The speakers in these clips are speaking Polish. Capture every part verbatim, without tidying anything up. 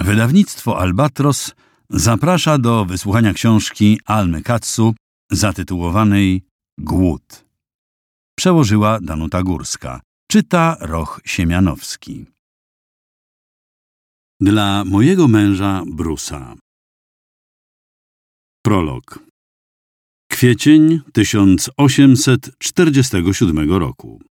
Wydawnictwo Albatros zaprasza do wysłuchania książki Almy Katsu zatytułowanej Głód. Przełożyła Danuta Górska. Czyta Roch Siemianowski. Dla mojego męża Brusa. Prolog. Kwiecień tysiąc osiemset czterdziestego siódmego roku.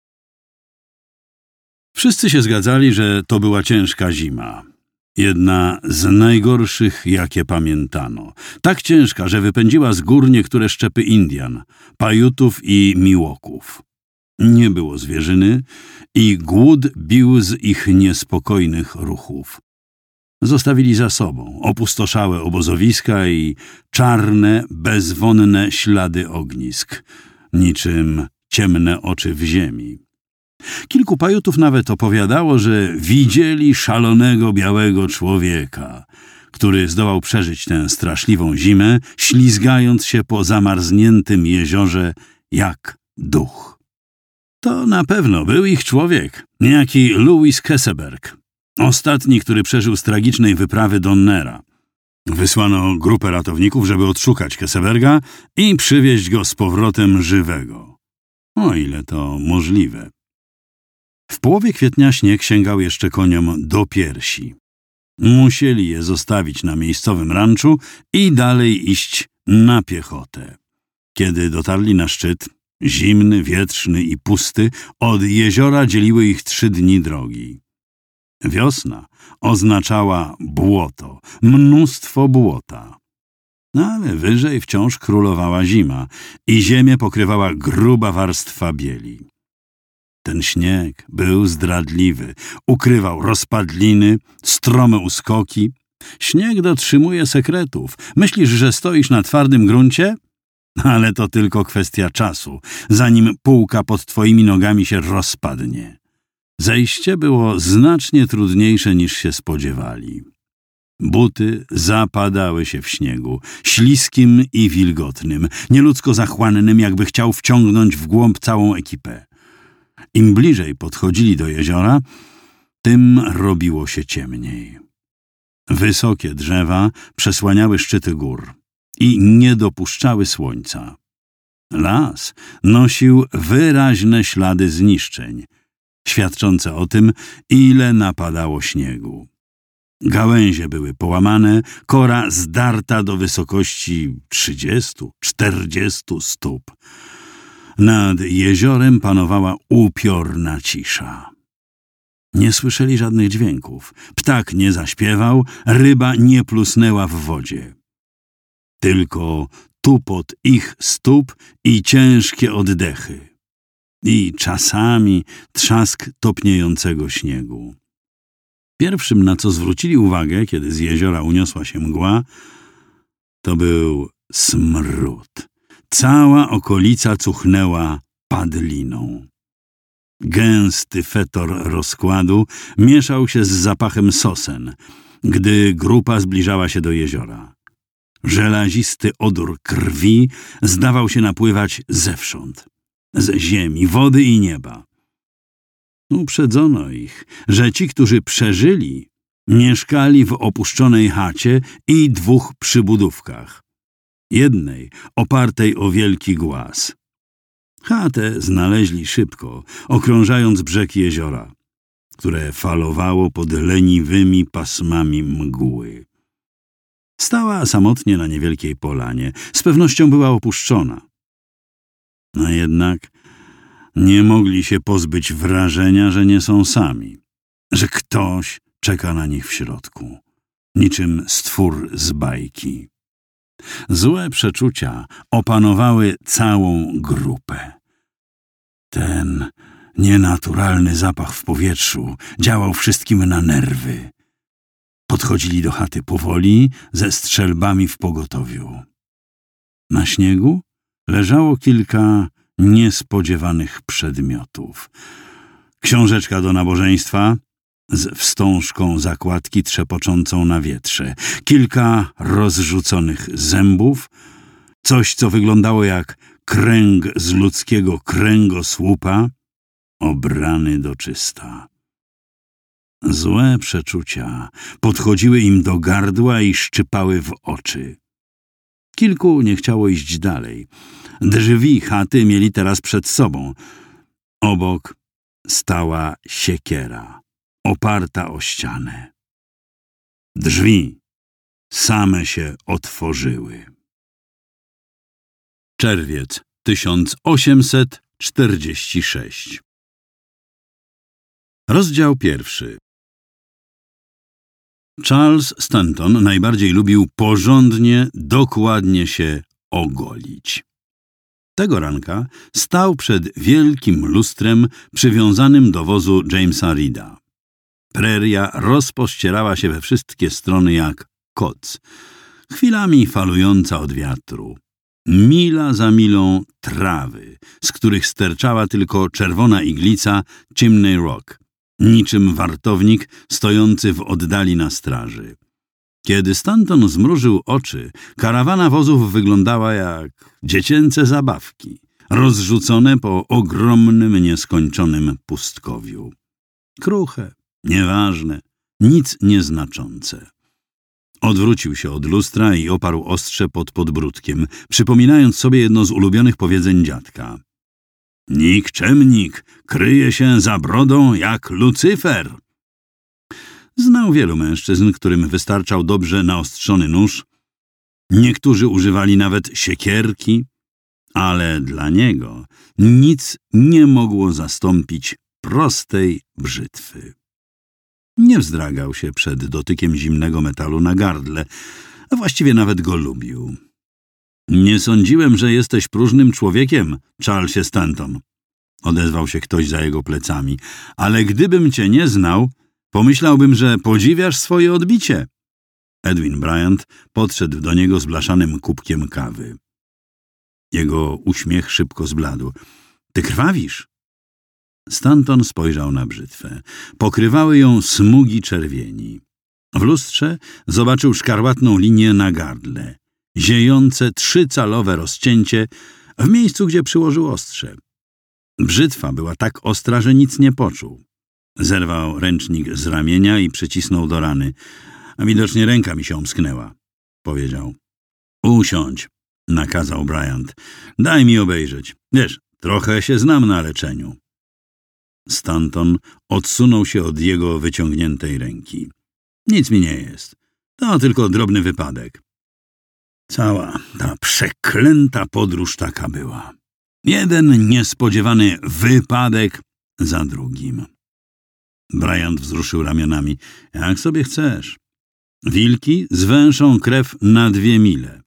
Wszyscy się zgadzali, że to była ciężka zima. Jedna z najgorszych, jakie pamiętano. Tak ciężka, że wypędziła z gór niektóre szczepy Indian, Pajutów i Miłoków. Nie było zwierzyny i głód bił z ich niespokojnych ruchów. Zostawili za sobą opustoszałe obozowiska i czarne, bezwonne ślady ognisk, niczym ciemne oczy w ziemi. Kilku Pajutów nawet opowiadało, że widzieli szalonego białego człowieka, który zdołał przeżyć tę straszliwą zimę, ślizgając się po zamarzniętym jeziorze jak duch. To na pewno był ich człowiek, niejaki Louis Keseberg, ostatni, który przeżył z tragicznej wyprawy Donnera. Wysłano grupę ratowników, żeby odszukać Keseberga i przywieźć go z powrotem żywego. O ile to możliwe. W połowie kwietnia śnieg sięgał jeszcze koniom do piersi. Musieli je zostawić na miejscowym ranczu i dalej iść na piechotę. Kiedy dotarli na szczyt, zimny, wietrzny i pusty, od jeziora dzieliły ich trzy dni drogi. Wiosna oznaczała błoto, mnóstwo błota. Ale wyżej wciąż królowała zima i ziemię pokrywała gruba warstwa bieli. Ten śnieg był zdradliwy, ukrywał rozpadliny, strome uskoki. Śnieg dotrzymuje sekretów. Myślisz, że stoisz na twardym gruncie? Ale to tylko kwestia czasu, zanim półka pod twoimi nogami się rozpadnie. Zejście było znacznie trudniejsze niż się spodziewali. Buty zapadały się w śniegu, śliskim i wilgotnym, nieludzko zachłannym, jakby chciał wciągnąć w głąb całą ekipę. Im bliżej podchodzili do jeziora, tym robiło się ciemniej. Wysokie drzewa przesłaniały szczyty gór i nie dopuszczały słońca. Las nosił wyraźne ślady zniszczeń, świadczące o tym, ile napadało śniegu. Gałęzie były połamane, kora zdarta do wysokości trzydziestu, czterdziestu stóp. Nad jeziorem panowała upiorna cisza. Nie słyszeli żadnych dźwięków. Ptak nie zaśpiewał, ryba nie plusnęła w wodzie. Tylko tupot ich stóp i ciężkie oddechy. I czasami trzask topniejącego śniegu. Pierwszym, na co zwrócili uwagę, kiedy z jeziora uniosła się mgła, to był smród. Cała okolica cuchnęła padliną. Gęsty fetor rozkładu mieszał się z zapachem sosen, gdy grupa zbliżała się do jeziora. Żelazisty odór krwi zdawał się napływać zewsząd, z ziemi, wody i nieba. Uprzedzono ich, że ci, którzy przeżyli, mieszkali w opuszczonej chacie i dwóch przybudówkach. Jednej opartej o wielki głaz. Chatę znaleźli szybko, okrążając brzeg jeziora, które falowało pod leniwymi pasmami mgły. Stała samotnie na niewielkiej polanie, z pewnością była opuszczona. A jednak nie mogli się pozbyć wrażenia, że nie są sami, że ktoś czeka na nich w środku, niczym stwór z bajki. Złe przeczucia opanowały całą grupę. Ten nienaturalny zapach w powietrzu działał wszystkim na nerwy. Podchodzili do chaty powoli, ze strzelbami w pogotowiu. Na śniegu leżało kilka niespodziewanych przedmiotów. Książeczka do nabożeństwa z wstążką zakładki trzepoczącą na wietrze, kilka rozrzuconych zębów, coś, co wyglądało jak kręg z ludzkiego kręgosłupa, obrany do czysta. Złe przeczucia podchodziły im do gardła i szczypały w oczy. Kilku nie chciało iść dalej. Drzwi chaty mieli teraz przed sobą. Obok stała siekiera, oparta o ścianę. Drzwi same się otworzyły. Czerwiec tysiąc osiemset czterdziesty szósty. Rozdział pierwszy. Charles Stanton najbardziej lubił porządnie, dokładnie się ogolić. Tego ranka stał przed wielkim lustrem przywiązanym do wozu Jamesa Reeda. Preria rozpościerała się we wszystkie strony jak koc, chwilami falująca od wiatru. Mila za milą trawy, z których sterczała tylko czerwona iglica Chimney Rock, niczym wartownik stojący w oddali na straży. Kiedy Stanton zmrużył oczy, karawana wozów wyglądała jak dziecięce zabawki, rozrzucone po ogromnym, nieskończonym pustkowiu. Kruche, nieważne, nic nieznaczące. Odwrócił się od lustra i oparł ostrze pod podbródkiem, przypominając sobie jedno z ulubionych powiedzeń dziadka. Nikczemnik kryje się za brodą jak Lucyfer. Znał wielu mężczyzn, którym wystarczał dobrze naostrzony nóż. Niektórzy używali nawet siekierki, ale dla niego nic nie mogło zastąpić prostej brzytwy. Nie wzdragał się przed dotykiem zimnego metalu na gardle, a właściwie nawet go lubił. Nie sądziłem, że jesteś próżnym człowiekiem, Charlesie Stanton, odezwał się ktoś za jego plecami, ale gdybym cię nie znał, pomyślałbym, że podziwiasz swoje odbicie. Edwin Bryant podszedł do niego z blaszanym kubkiem kawy. Jego uśmiech szybko zbladł. Ty krwawisz? Stanton spojrzał na brzytwę. Pokrywały ją smugi czerwieni. W lustrze zobaczył szkarłatną linię na gardle, ziejące trzycalowe rozcięcie w miejscu, gdzie przyłożył ostrze. Brzytwa była tak ostra, że nic nie poczuł. Zerwał ręcznik z ramienia i przycisnął do rany. A widocznie ręka mi się omsknęła, powiedział. Usiądź, nakazał Bryant. Daj mi obejrzeć. Wiesz, trochę się znam na leczeniu. Stanton odsunął się od jego wyciągniętej ręki. Nic mi nie jest. To tylko drobny wypadek. Cała ta przeklęta podróż taka była. Jeden niespodziewany wypadek za drugim. Bryant wzruszył ramionami. Jak sobie chcesz. Wilki zwęszą krew na dwie mile.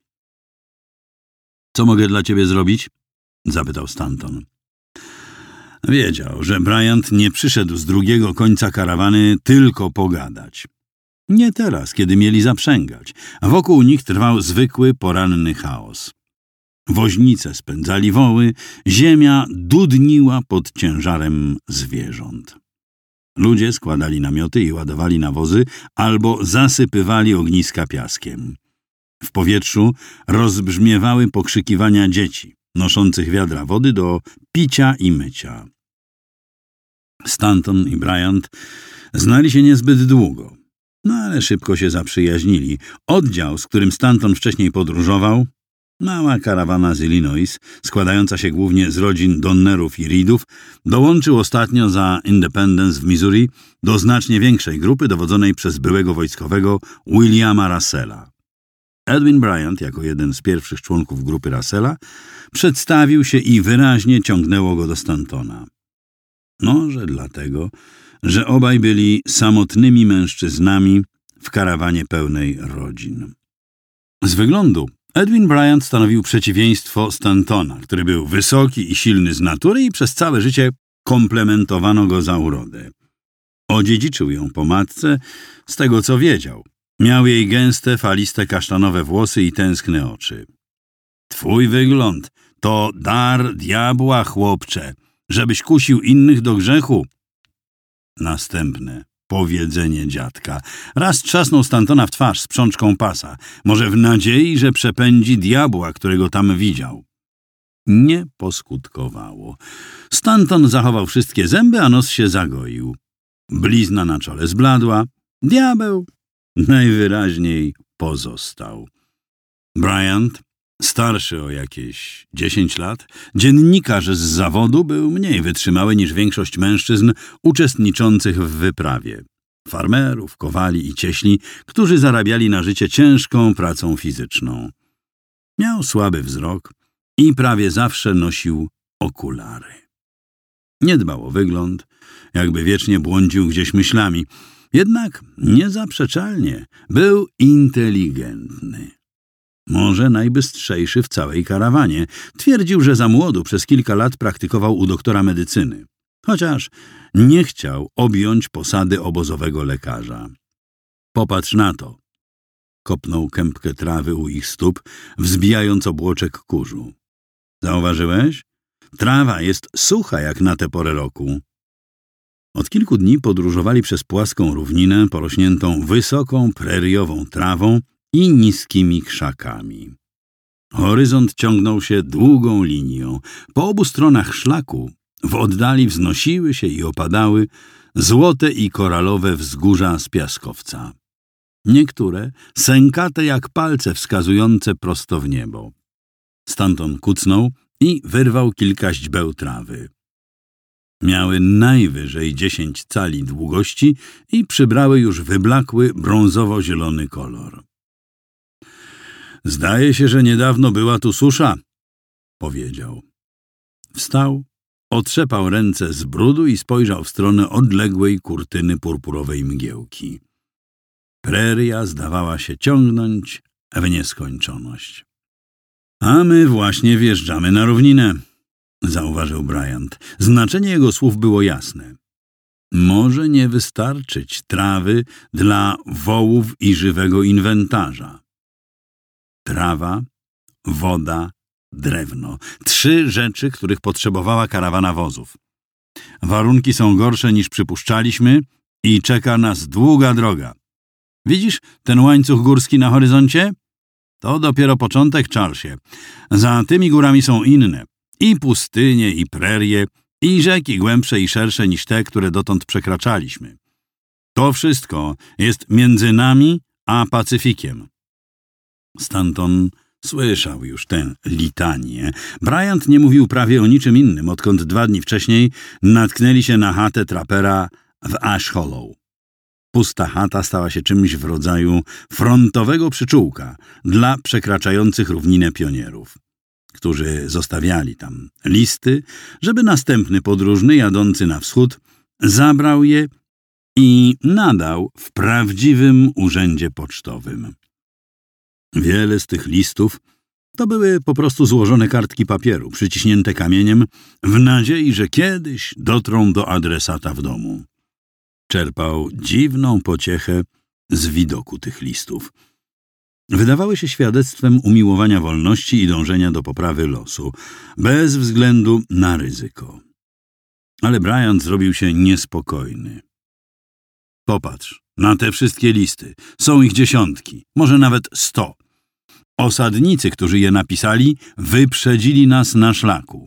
Co mogę dla ciebie zrobić? Zapytał Stanton. Wiedział, że Bryant nie przyszedł z drugiego końca karawany tylko pogadać. Nie teraz, kiedy mieli zaprzęgać, a wokół nich trwał zwykły poranny chaos. Woźnice spędzali woły, ziemia dudniła pod ciężarem zwierząt. Ludzie składali namioty i ładowali na wozy albo zasypywali ogniska piaskiem. W powietrzu rozbrzmiewały pokrzykiwania dzieci, noszących wiadra wody do picia i mycia. Stanton i Bryant znali się niezbyt długo, no ale szybko się zaprzyjaźnili. Oddział, z którym Stanton wcześniej podróżował, mała karawana z Illinois, składająca się głównie z rodzin Donnerów i Reedów, dołączył ostatnio za Independence w Missouri do znacznie większej grupy dowodzonej przez byłego wojskowego Williama Russella. Edwin Bryant, jako jeden z pierwszych członków grupy Russella, przedstawił się i wyraźnie ciągnęło go do Stantona. Może dlatego, że obaj byli samotnymi mężczyznami w karawanie pełnej rodzin. Z wyglądu Edwin Bryant stanowił przeciwieństwo Stantona, który był wysoki i silny z natury i przez całe życie komplementowano go za urodę. Odziedziczył ją po matce z tego, co wiedział. Miał jej gęste, faliste, kasztanowe włosy i tęskne oczy. Twój wygląd to dar diabła, chłopcze, żebyś kusił innych do grzechu. Następne powiedzenie dziadka. Raz trzasnął Stantona w twarz sprzączką pasa, może w nadziei, że przepędzi diabła, którego tam widział. Nie poskutkowało. Stanton zachował wszystkie zęby, a nos się zagoił. blizna na czole zbladła, diabeł najwyraźniej pozostał. Bryant, starszy o jakieś dziesięć lat, dziennikarz z zawodu, był mniej wytrzymały niż większość mężczyzn uczestniczących w wyprawie. Farmerów, kowali i cieśli, którzy zarabiali na życie ciężką pracą fizyczną. Miał słaby wzrok i prawie zawsze nosił okulary. Nie dbał o wygląd, jakby wiecznie błądził gdzieś myślami. Jednak niezaprzeczalnie był inteligentny. Może najbystrzejszy w całej karawanie. Twierdził, że za młodu przez kilka lat praktykował u doktora medycyny. Chociaż nie chciał objąć posady obozowego lekarza. Popatrz na to. Kopnął kępkę trawy u ich stóp, wzbijając obłoczek kurzu. Zauważyłeś? Trawa jest sucha jak na tę porę roku. Od kilku dni podróżowali przez płaską równinę porośniętą wysoką, preriową trawą i niskimi krzakami. Horyzont ciągnął się długą linią. Po obu stronach szlaku w oddali wznosiły się i opadały złote i koralowe wzgórza z piaskowca. Niektóre sękate jak palce wskazujące prosto w niebo. Stanton kucnął i wyrwał kilka źdźbeł trawy. Miały najwyżej dziesięć cali długości i przybrały już wyblakły brązowo-zielony kolor. Zdaje się, że niedawno była tu susza, powiedział. Wstał, otrzepał ręce z brudu i spojrzał w stronę odległej kurtyny purpurowej mgiełki. Preria zdawała się ciągnąć w nieskończoność. A my właśnie wjeżdżamy na równinę, zauważył Bryant. Znaczenie jego słów było jasne. Może nie wystarczyć trawy dla wołów i żywego inwentarza. Trawa, woda, drewno. Trzy rzeczy, których potrzebowała karawana wozów. Warunki są gorsze niż przypuszczaliśmy i czeka nas długa droga. Widzisz ten łańcuch górski na horyzoncie? To dopiero początek, Charlesie. Za tymi górami są inne. I pustynie, i prerie, i rzeki głębsze i szersze niż te, które dotąd przekraczaliśmy. To wszystko jest między nami a Pacyfikiem. Stanton słyszał już tę litanię. Bryant nie mówił prawie o niczym innym, odkąd dwa dni wcześniej natknęli się na chatę trapera w Ash Hollow. Pusta chata stała się czymś w rodzaju frontowego przyczółka dla przekraczających równinę pionierów, którzy zostawiali tam listy, żeby następny podróżny jadący na wschód zabrał je i nadał w prawdziwym urzędzie pocztowym. Wiele z tych listów to były po prostu złożone kartki papieru, przyciśnięte kamieniem, w nadziei, że kiedyś dotrą do adresata w domu. Czerpał dziwną pociechę z widoku tych listów. Wydawały się świadectwem umiłowania wolności i dążenia do poprawy losu, bez względu na ryzyko. Ale Bryant zrobił się niespokojny. Popatrz na te wszystkie listy. Są ich dziesiątki, może nawet sto. Osadnicy, którzy je napisali, wyprzedzili nas na szlaku.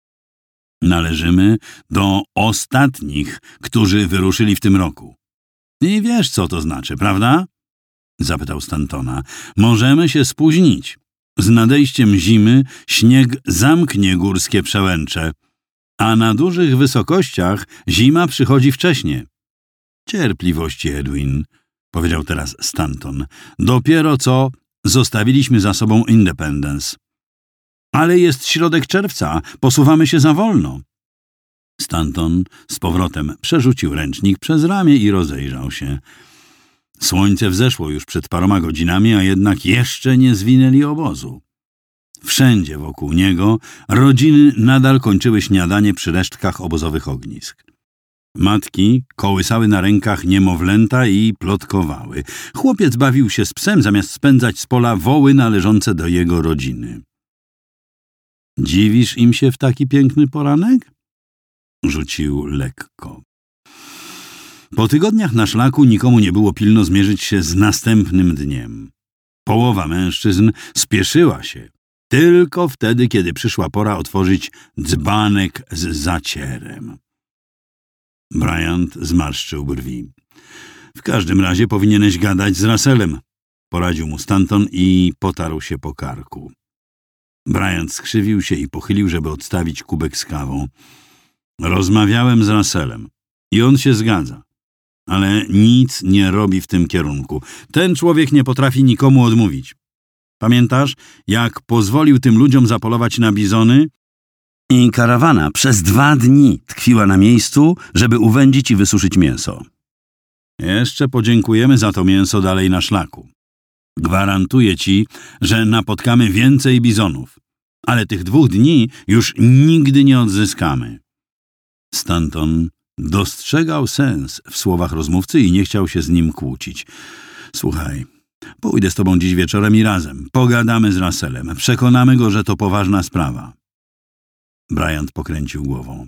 Należymy do ostatnich, którzy wyruszyli w tym roku. I wiesz, co to znaczy, prawda? Zapytał Stantona. Możemy się spóźnić. Z nadejściem zimy śnieg zamknie górskie przełęcze, a na dużych wysokościach zima przychodzi wcześnie. Cierpliwości, Edwin, powiedział teraz Stanton. Dopiero co zostawiliśmy za sobą Independence. Ale jest środek czerwca, posuwamy się za wolno. Stanton z powrotem przerzucił ręcznik przez ramię i rozejrzał się. Słońce wzeszło już przed paroma godzinami, a jednak jeszcze nie zwinęli obozu. Wszędzie wokół niego rodziny nadal kończyły śniadanie przy resztkach obozowych ognisk. Matki kołysały na rękach niemowlęta i plotkowały. Chłopiec bawił się z psem, zamiast spędzać z pola woły należące do jego rodziny. Dziwisz im się w taki piękny poranek? Rzucił lekko. Po tygodniach na szlaku nikomu nie było pilno zmierzyć się z następnym dniem. Połowa mężczyzn spieszyła się tylko wtedy, kiedy przyszła pora otworzyć dzbanek z zacierem. Bryant zmarszczył brwi. W każdym razie powinieneś gadać z Russellem, poradził mu Stanton i potarł się po karku. Bryant skrzywił się i pochylił, żeby odstawić kubek z kawą. Rozmawiałem z Russellem i on się zgadza, ale nic nie robi w tym kierunku. Ten człowiek nie potrafi nikomu odmówić. Pamiętasz, jak pozwolił tym ludziom zapolować na bizony? I karawana przez dwa dni tkwiła na miejscu, żeby uwędzić i wysuszyć mięso. Jeszcze podziękujemy za to mięso dalej na szlaku. Gwarantuję ci, że napotkamy więcej bizonów, ale tych dwóch dni już nigdy nie odzyskamy. Stanton dostrzegał sens w słowach rozmówcy i nie chciał się z nim kłócić. Słuchaj, pójdę z tobą dziś wieczorem i razem pogadamy z Russellem. Przekonamy go, że to poważna sprawa. Bryant pokręcił głową.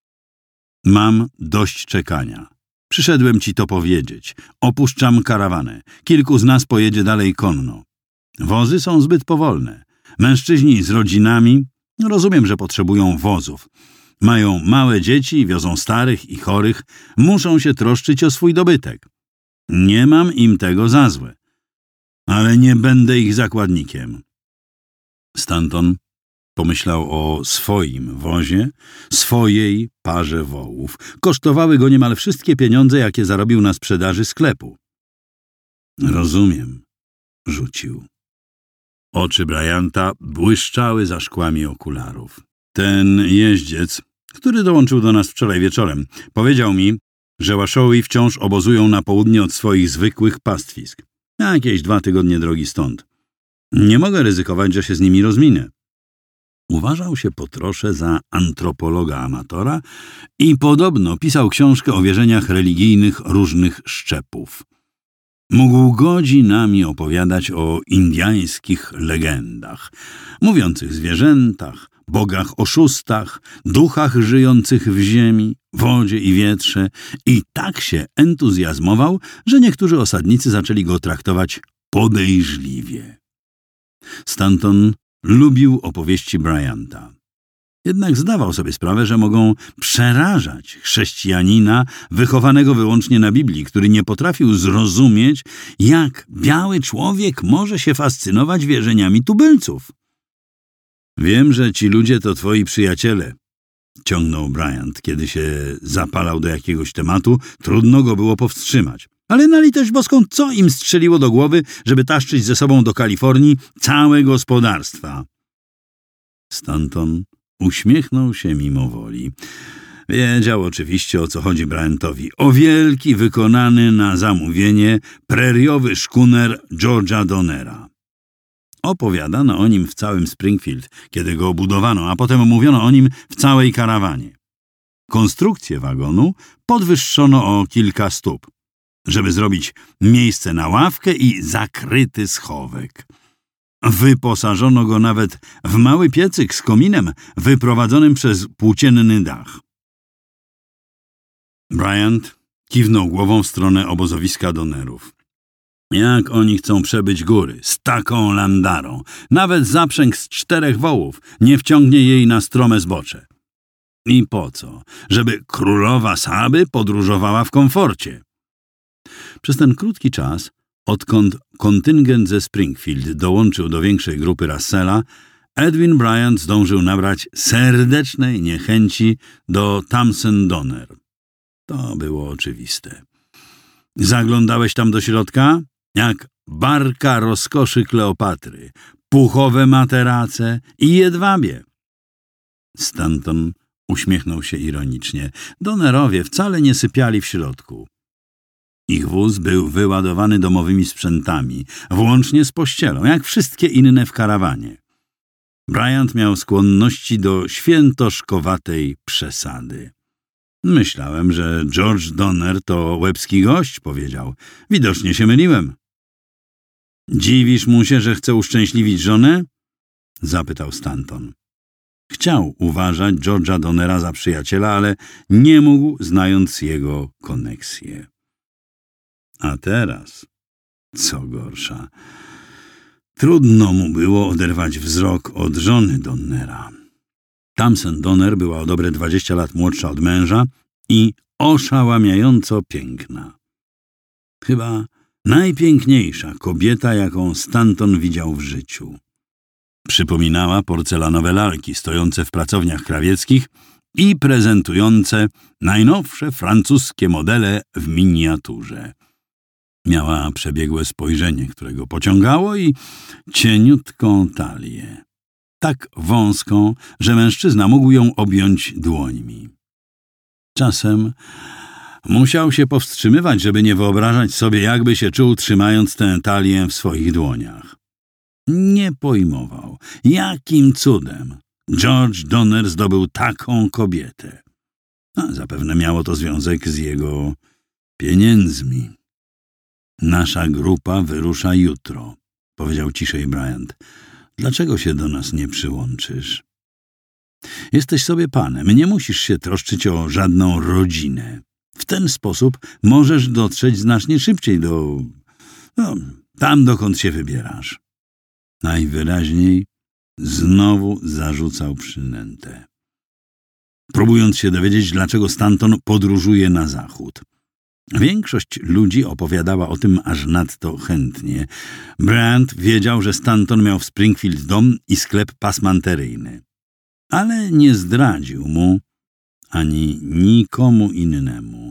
Mam dość czekania. Przyszedłem ci to powiedzieć. Opuszczam karawanę. Kilku z nas pojedzie dalej konno. Wozy są zbyt powolne. Mężczyźni z rodzinami, rozumiem, że potrzebują wozów. Mają małe dzieci, wiozą starych i chorych. Muszą się troszczyć o swój dobytek. Nie mam im tego za złe. Ale nie będę ich zakładnikiem. Stanton pomyślał o swoim wozie, swojej parze wołów. Kosztowały go niemal wszystkie pieniądze, jakie zarobił na sprzedaży sklepu. Rozumiem, rzucił. Oczy Bryanta błyszczały za szkłami okularów. Ten jeździec, który dołączył do nas wczoraj wieczorem, powiedział mi, że Washoe wciąż obozują na południe od swoich zwykłych pastwisk. Jakieś dwa tygodnie drogi stąd. Nie mogę ryzykować, że się z nimi rozminę. Uważał się po trosze za antropologa amatora i podobno pisał książkę o wierzeniach religijnych różnych szczepów. Mógł godzinami opowiadać o indyjskich legendach, mówiących zwierzętach, bogach oszustach, duchach żyjących w ziemi, wodzie i wietrze i tak się entuzjazmował, że niektórzy osadnicy zaczęli go traktować podejrzliwie. Stanton lubił opowieści Bryanta. Jednak zdawał sobie sprawę, że mogą przerażać chrześcijanina wychowanego wyłącznie na Biblii, który nie potrafił zrozumieć, jak biały człowiek może się fascynować wierzeniami tubylców. Wiem, że ci ludzie to twoi przyjaciele, ciągnął Bryant, kiedy się zapalał do jakiegoś tematu. Trudno go było powstrzymać. Ale na litość boską, co im strzeliło do głowy, żeby taszczyć ze sobą do Kalifornii całe gospodarstwa? Stanton uśmiechnął się mimo woli. Wiedział oczywiście, o co chodzi Bryantowi. O wielki, wykonany na zamówienie preriowy szkuner George'a Donnera. Opowiadano o nim w całym Springfield, kiedy go budowano, a potem mówiono o nim w całej karawanie. Konstrukcję wagonu podwyższono o kilka stóp, żeby zrobić miejsce na ławkę i zakryty schowek. Wyposażono go nawet w mały piecyk z kominem wyprowadzonym przez płócienny dach. Bryant kiwnął głową w stronę obozowiska Donnerów. Jak oni chcą przebyć góry z taką landarą? Nawet zaprzęg z czterech wołów nie wciągnie jej na strome zbocze. I po co? Żeby królowa Saby podróżowała w komforcie. Przez ten krótki czas, odkąd kontyngent ze Springfield dołączył do większej grupy Russella, Edwin Bryant zdążył nabrać serdecznej niechęci do Tamsen Donner. To było oczywiste. Zaglądałeś tam do środka? Jak barka rozkoszy Kleopatry, puchowe materace i jedwabie. Stanton uśmiechnął się ironicznie. Donnerowie wcale nie sypiali w środku. Ich wóz był wyładowany domowymi sprzętami, włącznie z pościelą, jak wszystkie inne w karawanie. Bryant miał skłonności do świętoszkowatej przesady. Myślałem, że George Donner to łebski gość, powiedział. Widocznie się myliłem. Dziwisz mu się, że chce uszczęśliwić żonę? Zapytał Stanton. Chciał uważać George'a Donnera za przyjaciela, ale nie mógł, znając jego koneksję. A teraz, co gorsza, trudno mu było oderwać wzrok od żony Donnera. Tamsen Donner była o dobre dwadzieścia lat młodsza od męża i oszałamiająco piękna. Chyba najpiękniejsza kobieta, jaką Stanton widział w życiu. Przypominała porcelanowe lalki stojące w pracowniach krawieckich i prezentujące najnowsze francuskie modele w miniaturze. Miała przebiegłe spojrzenie, którego pociągało, i cieniutką talię. Tak wąską, że mężczyzna mógł ją objąć dłońmi. Czasem musiał się powstrzymywać, żeby nie wyobrażać sobie, jakby się czuł, trzymając tę talię w swoich dłoniach. Nie pojmował, jakim cudem George Donner zdobył taką kobietę. A zapewne miało to związek z jego pieniędzmi. Nasza grupa wyrusza jutro, powiedział ciszej Bryant. Dlaczego się do nas nie przyłączysz? Jesteś sobie panem, nie musisz się troszczyć o żadną rodzinę. W ten sposób możesz dotrzeć znacznie szybciej do... no, tam, dokąd się wybierasz. Najwyraźniej znowu zarzucał przynętę, próbując się dowiedzieć, dlaczego Stanton podróżuje na zachód. Większość ludzi opowiadała o tym aż nadto chętnie. Bryant wiedział, że Stanton miał w Springfield dom i sklep pasmanteryjny, ale nie zdradził mu ani nikomu innemu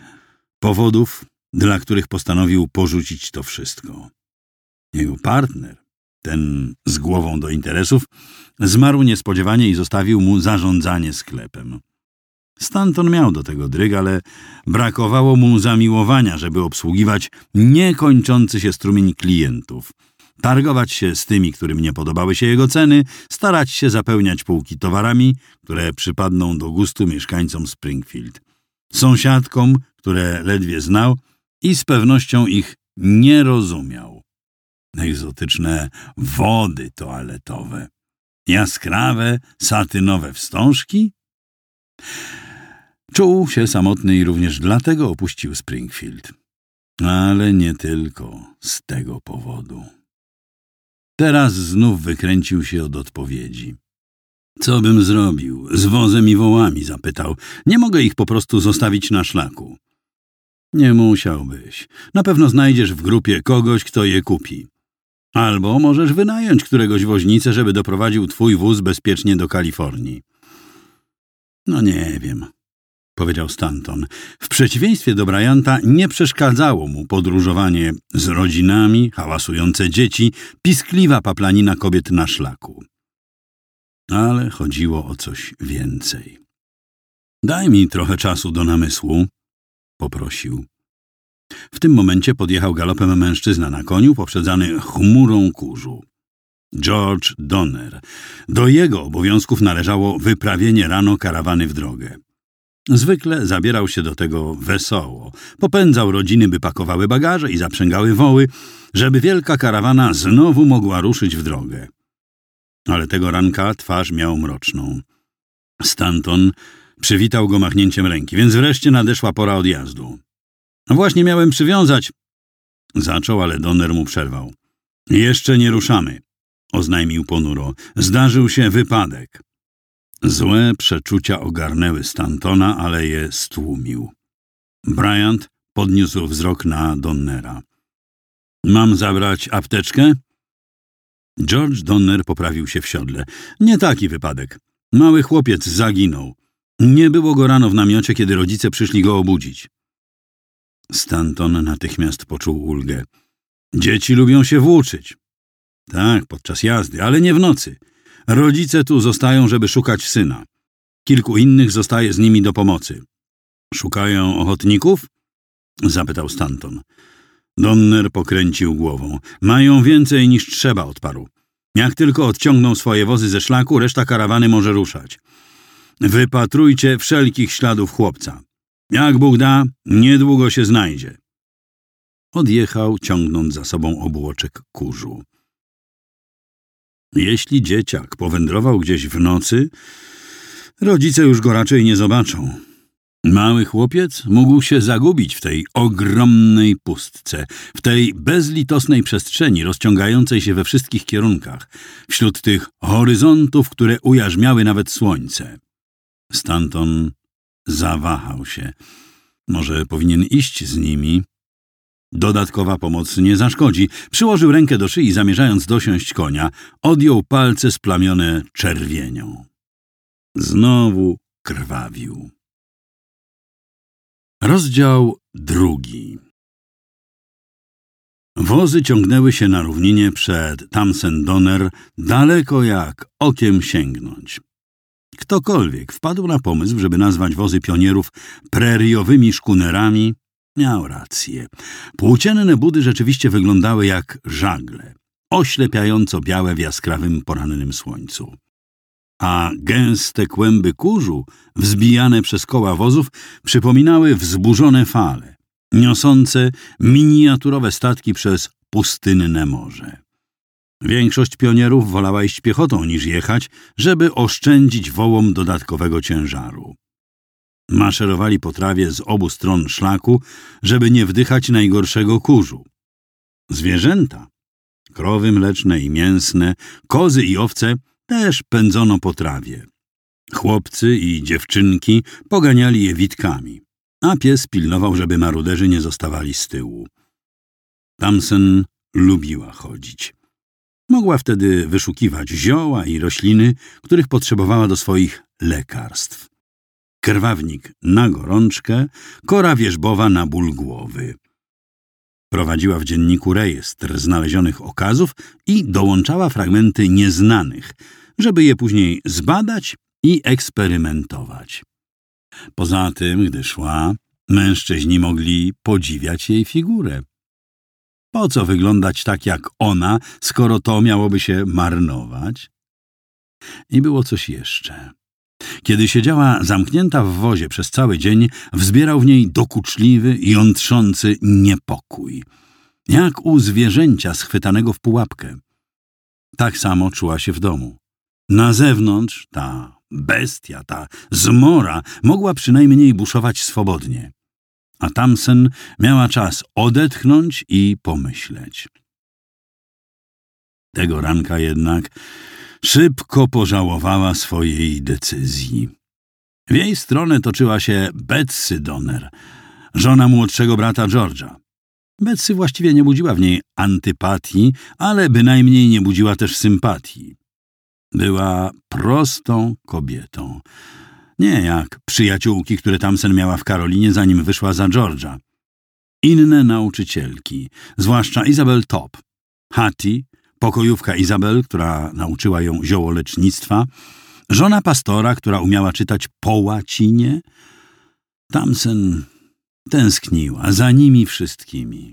powodów, dla których postanowił porzucić to wszystko. Jego partner, ten z głową do interesów, zmarł niespodziewanie i zostawił mu zarządzanie sklepem. Stanton miał do tego dryg, ale brakowało mu zamiłowania, żeby obsługiwać niekończący się strumień klientów, targować się z tymi, którym nie podobały się jego ceny, starać się zapełniać półki towarami, które przypadną do gustu mieszkańcom Springfield, sąsiadkom, które ledwie znał i z pewnością ich nie rozumiał. Egzotyczne wody toaletowe, jaskrawe, satynowe wstążki. Czuł się samotny i również dlatego opuścił Springfield. Ale nie tylko z tego powodu. Teraz znów wykręcił się od odpowiedzi. Co bym zrobił? Z wozem i wołami, zapytał. Nie mogę ich po prostu zostawić na szlaku. Nie musiałbyś. Na pewno znajdziesz w grupie kogoś, kto je kupi. Albo możesz wynająć któregoś woźnicę, żeby doprowadził twój wóz bezpiecznie do Kalifornii. No nie wiem, powiedział Stanton. W przeciwieństwie do Bryanta nie przeszkadzało mu podróżowanie z rodzinami, hałasujące dzieci, piskliwa paplanina kobiet na szlaku. Ale chodziło o coś więcej. Daj mi trochę czasu do namysłu, poprosił. W tym momencie podjechał galopem mężczyzna na koniu, poprzedzany chmurą kurzu. George Donner. Do jego obowiązków należało wyprawienie rano karawany w drogę. Zwykle zabierał się do tego wesoło. Popędzał rodziny, by pakowały bagaże i zaprzęgały woły, żeby wielka karawana znowu mogła ruszyć w drogę. Ale tego ranka twarz miał mroczną. Stanton przywitał go machnięciem ręki, więc wreszcie nadeszła pora odjazdu. Właśnie miałem przywiązać... Zaczął, ale Donner mu przerwał. Jeszcze nie ruszamy, oznajmił ponuro. Zdarzył się wypadek. Złe przeczucia ogarnęły Stantona, ale je stłumił. Bryant podniósł wzrok na Donnera. Mam zabrać apteczkę? George Donner poprawił się w siodle. Nie taki wypadek. Mały chłopiec zaginął. Nie było go rano w namiocie, kiedy rodzice przyszli go obudzić. Stanton natychmiast poczuł ulgę. Dzieci lubią się włóczyć. Tak, podczas jazdy, ale nie w nocy. Rodzice tu zostają, żeby szukać syna. Kilku innych zostaje z nimi do pomocy. Szukają ochotników? Zapytał Stanton. Donner pokręcił głową. Mają więcej niż trzeba, odparł. Jak tylko odciągną swoje wozy ze szlaku, reszta karawany może ruszać. Wypatrujcie wszelkich śladów chłopca. Jak Bóg da, niedługo się znajdzie. Odjechał, ciągnąc za sobą obłoczek kurzu. Jeśli dzieciak powędrował gdzieś w nocy, rodzice już go raczej nie zobaczą. Mały chłopiec mógł się zagubić w tej ogromnej pustce, w tej bezlitosnej przestrzeni rozciągającej się we wszystkich kierunkach, wśród tych horyzontów, które ujarzmiały nawet słońce. Stanton zawahał się. Może powinien iść z nimi? Dodatkowa pomoc nie zaszkodzi. Przyłożył rękę do szyi, zamierzając dosiąść konia. Odjął palce splamione czerwienią. Znowu krwawił. Rozdział drugi. Wozy ciągnęły się na równinie przed Townsend Donner daleko jak okiem sięgnąć. Ktokolwiek wpadł na pomysł, żeby nazwać wozy pionierów preriowymi szkunerami, miał rację. Płócienne budy rzeczywiście wyglądały jak żagle, oślepiająco białe w jaskrawym porannym słońcu. A gęste kłęby kurzu, wzbijane przez koła wozów, przypominały wzburzone fale, niosące miniaturowe statki przez pustynne morze. Większość pionierów wolała iść piechotą niż jechać, żeby oszczędzić wołom dodatkowego ciężaru. Maszerowali po trawie z obu stron szlaku, żeby nie wdychać najgorszego kurzu. Zwierzęta, krowy mleczne i mięsne, kozy i owce też pędzono po trawie. Chłopcy i dziewczynki poganiali je witkami, a pies pilnował, żeby maruderzy nie zostawali z tyłu. Townsend lubiła chodzić. Mogła wtedy wyszukiwać zioła i rośliny, których potrzebowała do swoich lekarstw. Krwawnik na gorączkę, kora wierzbowa na ból głowy. Prowadziła w dzienniku rejestr znalezionych okazów i dołączała fragmenty nieznanych, żeby je później zbadać i eksperymentować. Poza tym, gdy szła, mężczyźni mogli podziwiać jej figurę. Po co wyglądać tak jak ona, skoro to miałoby się marnować? I było coś jeszcze. Kiedy siedziała zamknięta w wozie przez cały dzień, wzbierał w niej dokuczliwy, jątrzący niepokój. Jak u zwierzęcia schwytanego w pułapkę. Tak samo czuła się w domu. Na zewnątrz ta bestia, ta zmora mogła przynajmniej buszować swobodnie. A Townsend miała czas odetchnąć i pomyśleć. Tego ranka jednak szybko pożałowała swojej decyzji. W jej stronę toczyła się Betsy Donner, żona młodszego brata George'a. Betsy właściwie nie budziła w niej antypatii, ale bynajmniej nie budziła też sympatii. Była prostą kobietą. Nie jak przyjaciółki, które Townsend miała w Karolinie, zanim wyszła za George'a. Inne nauczycielki, zwłaszcza Isabel Topp, Hattie, pokojówka Isabel, która nauczyła ją ziołolecznictwa, żona pastora, która umiała czytać po łacinie. Townsend tęskniła za nimi wszystkimi.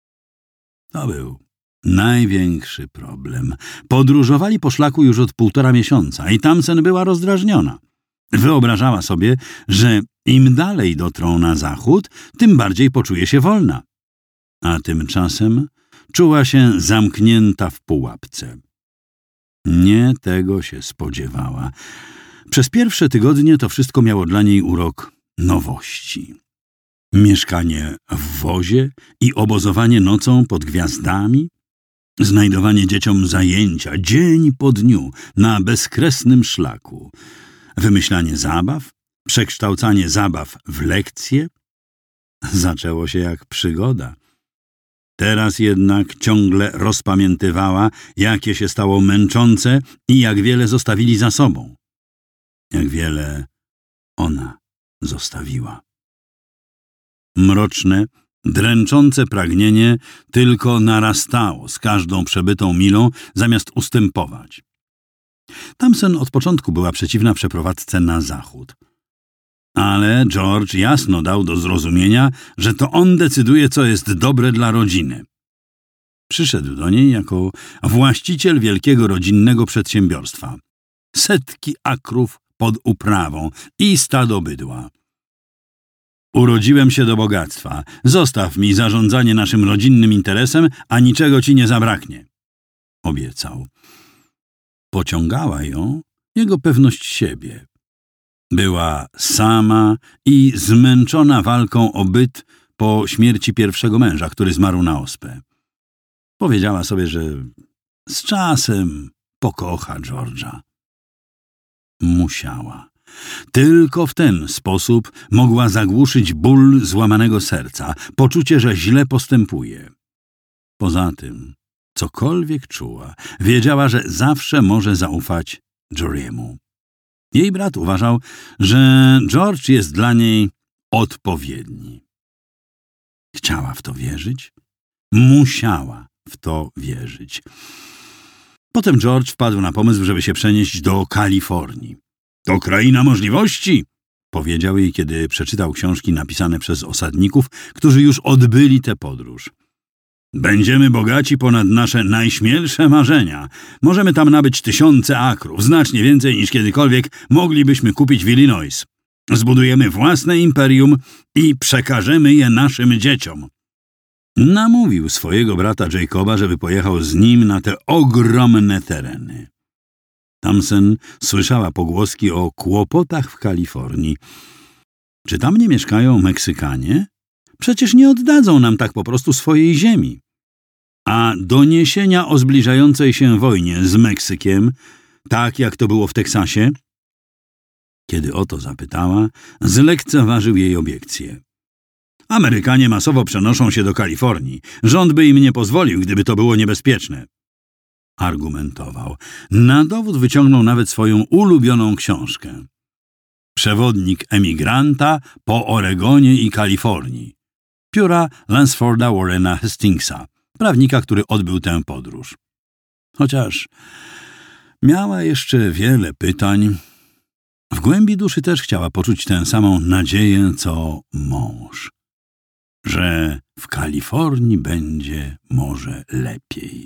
To był największy problem. Podróżowali po szlaku już od półtora miesiąca i Townsend była rozdrażniona. Wyobrażała sobie, że im dalej dotrą na zachód, tym bardziej poczuje się wolna. A tymczasem czuła się zamknięta w pułapce. Nie tego się spodziewała. Przez pierwsze tygodnie to wszystko miało dla niej urok nowości. Mieszkanie w wozie i obozowanie nocą pod gwiazdami, znajdowanie dzieciom zajęcia dzień po dniu na bezkresnym szlaku, wymyślanie zabaw, przekształcanie zabaw w lekcje. Zaczęło się jak przygoda. Teraz jednak ciągle rozpamiętywała, jakie się stało męczące i jak wiele zostawili za sobą. Jak wiele ona zostawiła. Mroczne, dręczące pragnienie tylko narastało z każdą przebytą milą, zamiast ustępować. Townsend od początku była przeciwna przeprowadzce na zachód. Ale George jasno dał do zrozumienia, że to on decyduje, co jest dobre dla rodziny. Przyszedł do niej jako właściciel wielkiego rodzinnego przedsiębiorstwa. Setki akrów pod uprawą i stado bydła. Urodziłem się do bogactwa. Zostaw mi zarządzanie naszym rodzinnym interesem, a niczego ci nie zabraknie. Obiecał. Pociągała ją jego pewność siebie. Była sama i zmęczona walką o byt po śmierci pierwszego męża, który zmarł na ospę. Powiedziała sobie, że z czasem pokocha George'a. Musiała. Tylko w ten sposób mogła zagłuszyć ból złamanego serca, poczucie, że źle postępuje. Poza tym, cokolwiek czuła, wiedziała, że zawsze może zaufać Jory'emu. Jej brat uważał, że George jest dla niej odpowiedni. Chciała w to wierzyć? Musiała w to wierzyć. Potem George wpadł na pomysł, żeby się przenieść do Kalifornii. To kraina możliwości, powiedział jej, kiedy przeczytał książki napisane przez osadników, którzy już odbyli tę podróż. Będziemy bogaci ponad nasze najśmielsze marzenia. Możemy tam nabyć tysiące akrów, znacznie więcej niż kiedykolwiek moglibyśmy kupić w Illinois. Zbudujemy własne imperium i przekażemy je naszym dzieciom. Namówił swojego brata Jacoba, żeby pojechał z nim na te ogromne tereny. Tamsen słyszała pogłoski o kłopotach w Kalifornii. Czy tam nie mieszkają Meksykanie? Przecież nie oddadzą nam tak po prostu swojej ziemi. A doniesienia o zbliżającej się wojnie z Meksykiem, tak jak to było w Teksasie? Kiedy o to zapytała, zlekceważył jej obiekcję. Amerykanie masowo przenoszą się do Kalifornii. Rząd by im nie pozwolił, gdyby to było niebezpieczne. Argumentował. Na dowód wyciągnął nawet swoją ulubioną książkę. Przewodnik emigranta po Oregonie i Kalifornii. Pióra Lansforda Warrena Hastingsa, prawnika, który odbył tę podróż. Chociaż miała jeszcze wiele pytań, w głębi duszy też chciała poczuć tę samą nadzieję, co mąż. Że w Kalifornii będzie może lepiej.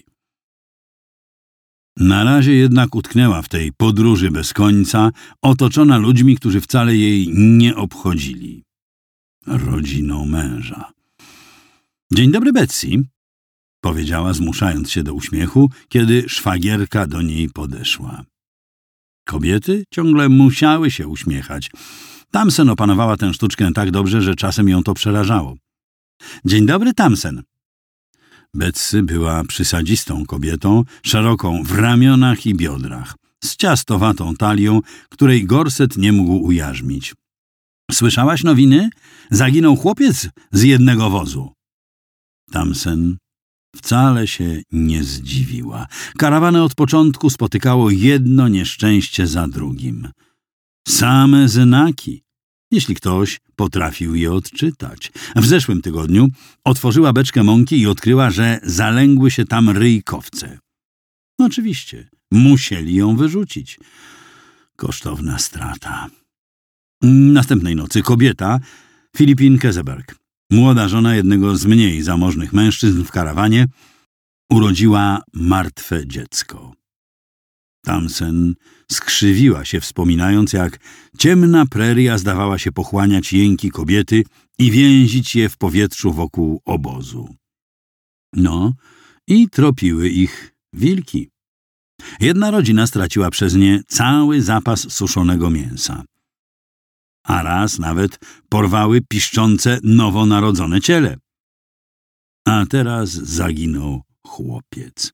Na razie jednak utknęła w tej podróży bez końca, otoczona ludźmi, którzy wcale jej nie obchodzili. Rodziną męża. Dzień dobry, Betsy, powiedziała, zmuszając się do uśmiechu, kiedy szwagierka do niej podeszła. Kobiety ciągle musiały się uśmiechać. Tamsen opanowała tę sztuczkę tak dobrze, że czasem ją to przerażało. Dzień dobry, Tamsen. Betsy była przysadzistą kobietą, szeroką w ramionach i biodrach, z ciastowatą talią, której gorset nie mógł ujarzmić. Słyszałaś nowiny? Zaginął chłopiec z jednego wozu. Tamsen wcale się nie zdziwiła. Karawanę od początku spotykało jedno nieszczęście za drugim. Same znaki, jeśli ktoś potrafił je odczytać. W zeszłym tygodniu otworzyła beczkę mąki i odkryła, że zalęgły się tam ryjkowce. Oczywiście, musieli ją wyrzucić. Kosztowna strata. Następnej nocy kobieta, Philippine Keseberg, młoda żona jednego z mniej zamożnych mężczyzn w karawanie, urodziła martwe dziecko. Tamsen skrzywiła się, wspominając, jak ciemna preria zdawała się pochłaniać jęki kobiety i więzić je w powietrzu wokół obozu. No i tropiły ich wilki. Jedna rodzina straciła przez nie cały zapas suszonego mięsa. A raz nawet porwały piszczące nowonarodzone ciele. A teraz zaginął chłopiec.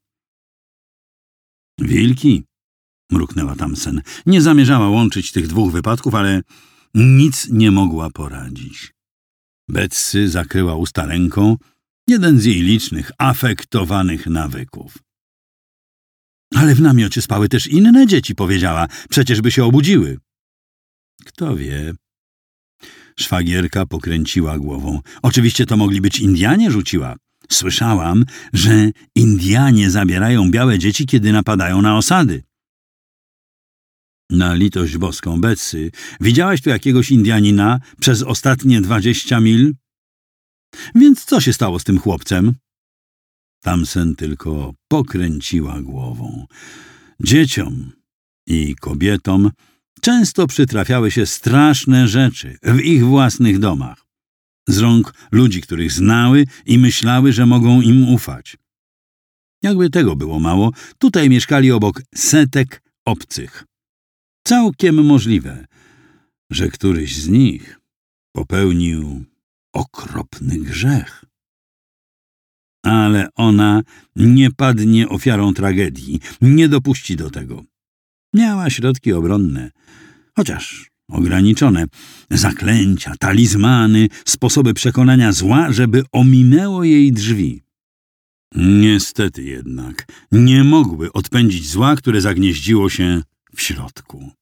Wilki, mruknęła Tamsen. Nie zamierzała łączyć tych dwóch wypadków, ale nic nie mogła poradzić. Betsy zakryła usta ręką, jeden z jej licznych, afektowanych nawyków. Ale w namiocie spały też inne dzieci, powiedziała. Przecież by się obudziły. Kto wie? Szwagierka pokręciła głową. Oczywiście to mogli być Indianie, rzuciła. Słyszałam, że Indianie zabierają białe dzieci, kiedy napadają na osady. Na litość boską, Betsy, widziałaś tu jakiegoś Indianina przez ostatnie dwadzieścia mil? Więc co się stało z tym chłopcem? Tamsen tylko pokręciła głową. Dzieciom i kobietom często przytrafiały się straszne rzeczy w ich własnych domach. Z rąk ludzi, których znały i myślały, że mogą im ufać. Jakby tego było mało, tutaj mieszkali obok setek obcych. Całkiem możliwe, że któryś z nich popełnił okropny grzech. Ale ona nie padnie ofiarą tragedii, nie dopuści do tego. Miała środki obronne, chociaż ograniczone. Zaklęcia, talizmany, sposoby przekonania zła, żeby ominęło jej drzwi. Niestety jednak nie mogły odpędzić zła, które zagnieździło się w środku.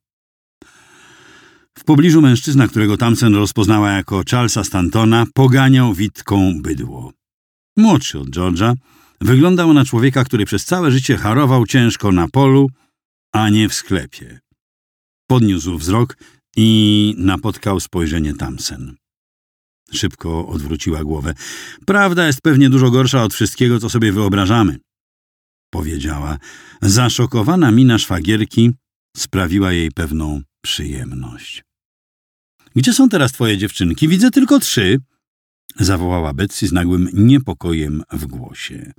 W pobliżu mężczyzna, którego Thompson rozpoznała jako Charlesa Stantona, poganiał witką bydło. Młodszy od George'a, wyglądał na człowieka, który przez całe życie harował ciężko na polu, a nie w sklepie. Podniósł wzrok i napotkał spojrzenie Thompson. Szybko odwróciła głowę. Prawda jest pewnie dużo gorsza od wszystkiego, co sobie wyobrażamy, powiedziała. Zaszokowana mina szwagierki sprawiła jej pewną przyjemność. Gdzie są teraz twoje dziewczynki? Widzę tylko trzy, zawołała Betsy z nagłym niepokojem w głosie.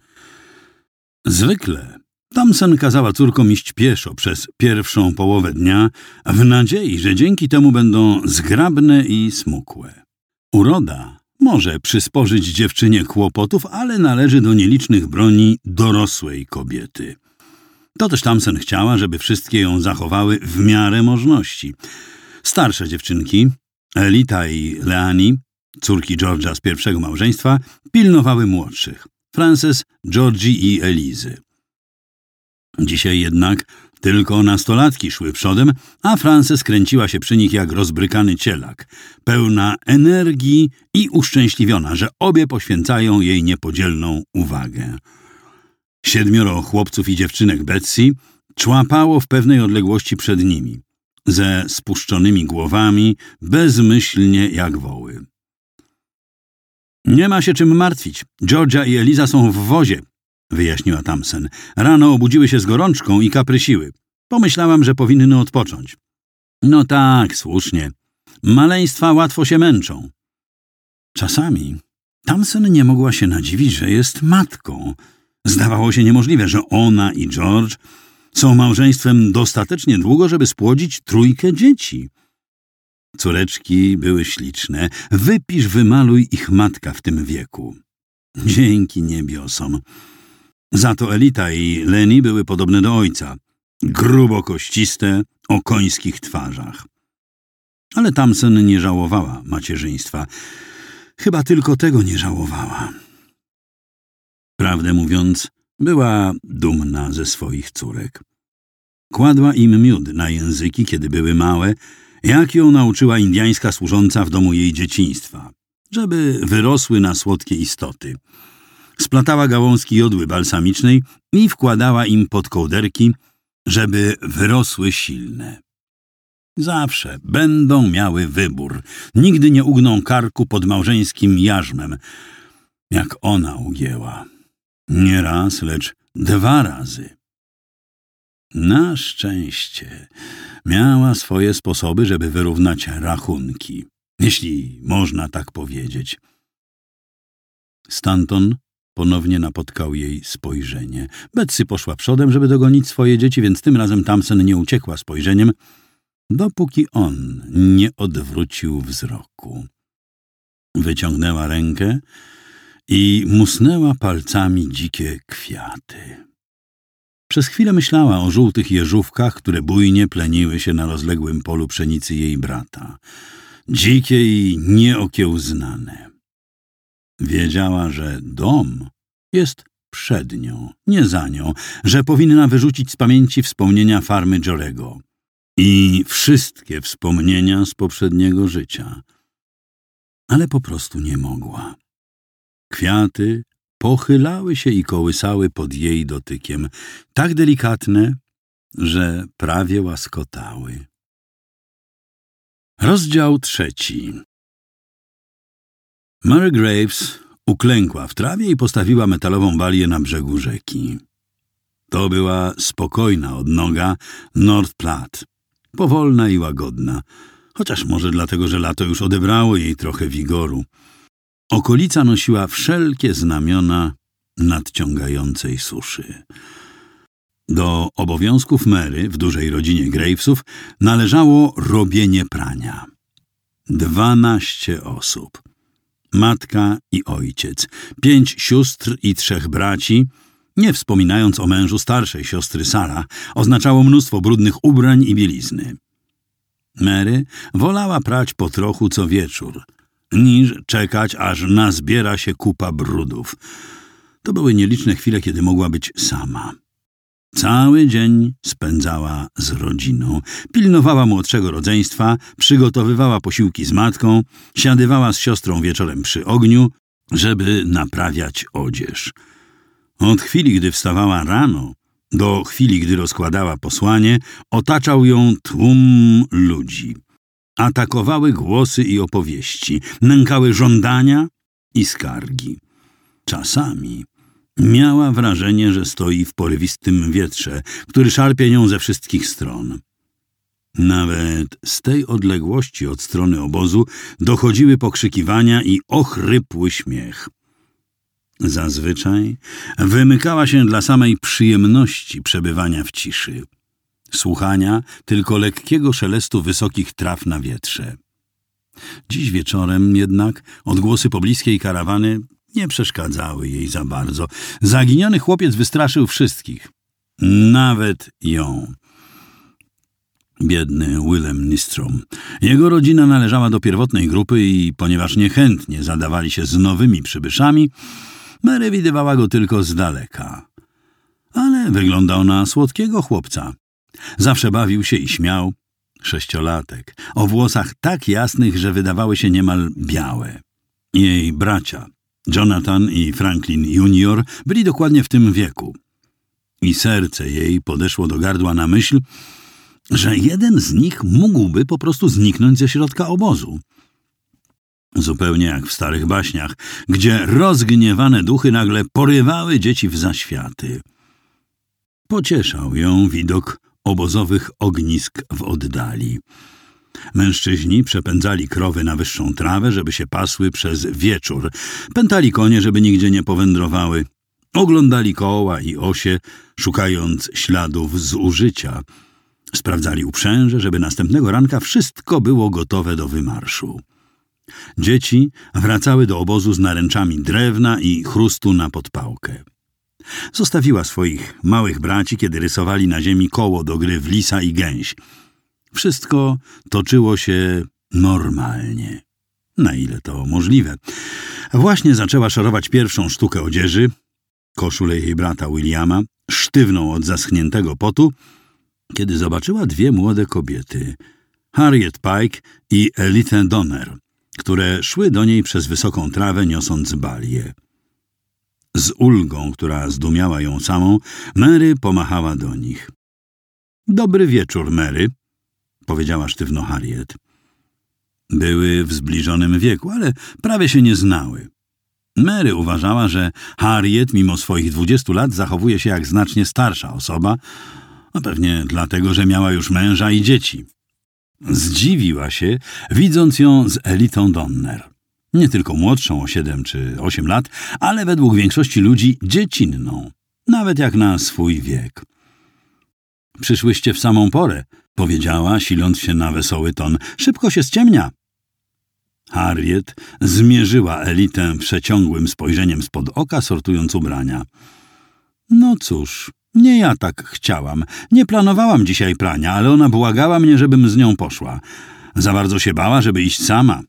Zwykle Thompson kazała córkom iść pieszo przez pierwszą połowę dnia w nadziei, że dzięki temu będą zgrabne i smukłe. Uroda może przysporzyć dziewczynie kłopotów, ale należy do nielicznych broni dorosłej kobiety. To też Thompson chciała, żeby wszystkie ją zachowały w miarę możności. Starsze dziewczynki, Elita i Leani, córki George'a z pierwszego małżeństwa, pilnowały młodszych, Frances, Georgie i Elizy. Dzisiaj jednak tylko nastolatki szły przodem, a Frances kręciła się przy nich jak rozbrykany cielak, pełna energii i uszczęśliwiona, że obie poświęcają jej niepodzielną uwagę. Siedmioro chłopców i dziewczynek Betsy człapało w pewnej odległości przed nimi, ze spuszczonymi głowami, bezmyślnie jak woły. Nie ma się czym martwić. Georgia i Eliza są w wozie, wyjaśniła Thompson. Rano obudziły się z gorączką i kaprysiły. Pomyślałam, że powinny odpocząć. No tak, słusznie. Maleństwa łatwo się męczą. Czasami Thompson nie mogła się nadziwić, że jest matką. Zdawało się niemożliwe, że ona i George są małżeństwem dostatecznie długo, żeby spłodzić trójkę dzieci. Córeczki były śliczne. Wypisz, wymaluj ich matka w tym wieku. Dzięki niebiosom. Za to Elita i Leni były podobne do ojca. Grubo kościste, o końskich twarzach. Ale Thompson nie żałowała macierzyństwa. Chyba tylko tego nie żałowała. Prawdę mówiąc, była dumna ze swoich córek. Kładła im miód na języki, kiedy były małe, jak ją nauczyła indyjska służąca w domu jej dzieciństwa, żeby wyrosły na słodkie istoty. Splatała gałązki jodły balsamicznej i wkładała im pod kołderki, żeby wyrosły silne. Zawsze będą miały wybór. Nigdy nie ugną karku pod małżeńskim jarzmem, jak ona ugięła. Nie raz, lecz dwa razy. Na szczęście miała swoje sposoby, żeby wyrównać rachunki, jeśli można tak powiedzieć. Stanton ponownie napotkał jej spojrzenie. Betsy poszła przodem, żeby dogonić swoje dzieci, więc tym razem Thompson nie uciekła spojrzeniem, dopóki on nie odwrócił wzroku. Wyciągnęła rękę i musnęła palcami dzikie kwiaty. Przez chwilę myślała o żółtych jeżówkach, które bujnie pleniły się na rozległym polu pszenicy jej brata. Dzikie i nieokiełznane. Wiedziała, że dom jest przed nią, nie za nią, że powinna wyrzucić z pamięci wspomnienia farmy Jorego i wszystkie wspomnienia z poprzedniego życia. Ale po prostu nie mogła. Kwiaty pochylały się i kołysały pod jej dotykiem, tak delikatne, że prawie łaskotały. Rozdział trzeci. Mary Graves uklękła w trawie i postawiła metalową balię na brzegu rzeki. To była spokojna odnoga North Platte, powolna i łagodna, chociaż może dlatego, że lato już odebrało jej trochę wigoru. Okolica nosiła wszelkie znamiona nadciągającej suszy. Do obowiązków Mary w dużej rodzinie Gravesów należało robienie prania. Dwanaście osób. Matka i ojciec, pięć sióstr i trzech braci, nie wspominając o mężu starszej siostry Sarah, oznaczało mnóstwo brudnych ubrań i bielizny. Mary wolała prać po trochu co wieczór, niż czekać, aż nazbiera się kupa brudów. To były nieliczne chwile, kiedy mogła być sama. Cały dzień spędzała z rodziną. Pilnowała młodszego rodzeństwa, przygotowywała posiłki z matką, siadywała z siostrą wieczorem przy ogniu, żeby naprawiać odzież. Od chwili, gdy wstawała rano, do chwili, gdy rozkładała posłanie, otaczał ją tłum ludzi. Atakowały głosy i opowieści, nękały żądania i skargi. Czasami miała wrażenie, że stoi w porywistym wietrze, który szarpie nią ze wszystkich stron. Nawet z tej odległości od strony obozu dochodziły pokrzykiwania i ochrypły śmiech. Zazwyczaj wymykała się dla samej przyjemności przebywania w ciszy, słuchania tylko lekkiego szelestu wysokich traw na wietrze. Dziś wieczorem jednak odgłosy pobliskiej karawany nie przeszkadzały jej za bardzo. Zaginiony chłopiec wystraszył wszystkich, nawet ją. Biedny Willem Nystrom. Jego rodzina należała do pierwotnej grupy i ponieważ niechętnie zadawali się z nowymi przybyszami, Mary widywała go tylko z daleka. Ale wyglądał na słodkiego chłopca. Zawsze bawił się i śmiał. Sześciolatek, o włosach tak jasnych, że wydawały się niemal białe. Jej bracia, Jonathan i Franklin junior, byli dokładnie w tym wieku. I serce jej podeszło do gardła na myśl, że jeden z nich mógłby po prostu zniknąć ze środka obozu. Zupełnie jak w starych baśniach, gdzie rozgniewane duchy nagle porywały dzieci w zaświaty. Pocieszał ją widok obozowych ognisk w oddali. Mężczyźni przepędzali krowy na wyższą trawę, żeby się pasły przez wieczór. Pętali konie, żeby nigdzie nie powędrowały. Oglądali koła i osie, szukając śladów zużycia. Sprawdzali uprzęże, żeby następnego ranka wszystko było gotowe do wymarszu. Dzieci wracały do obozu z naręczami drewna i chrustu na podpałkę. Zostawiła swoich małych braci, kiedy rysowali na ziemi koło do gry w lisa i gęś. Wszystko toczyło się normalnie, na ile to możliwe. Właśnie zaczęła szorować pierwszą sztukę odzieży, koszulę jej brata Williama, sztywną od zaschniętego potu, kiedy zobaczyła dwie młode kobiety, Harriet Pike i Elitę Donner, które szły do niej przez wysoką trawę, niosąc balię. Z ulgą, która zdumiała ją samą, Mary pomachała do nich. Dobry wieczór, Mary, powiedziała sztywno Harriet. Były w zbliżonym wieku, ale prawie się nie znały. Mary uważała, że Harriet mimo swoich dwudziestu lat zachowuje się jak znacznie starsza osoba, a pewnie dlatego, że miała już męża i dzieci. Zdziwiła się, widząc ją z Elitą Donner. Nie tylko młodszą o siedem czy osiem lat, ale według większości ludzi dziecinną, nawet jak na swój wiek. Przyszłyście w samą porę, powiedziała, siląc się na wesoły ton. Szybko się ściemnia. Harriet zmierzyła Elitę przeciągłym spojrzeniem spod oka, sortując ubrania. No cóż, nie ja tak chciałam. Nie planowałam dzisiaj prania, ale ona błagała mnie, żebym z nią poszła. Za bardzo się bała, żeby iść sama.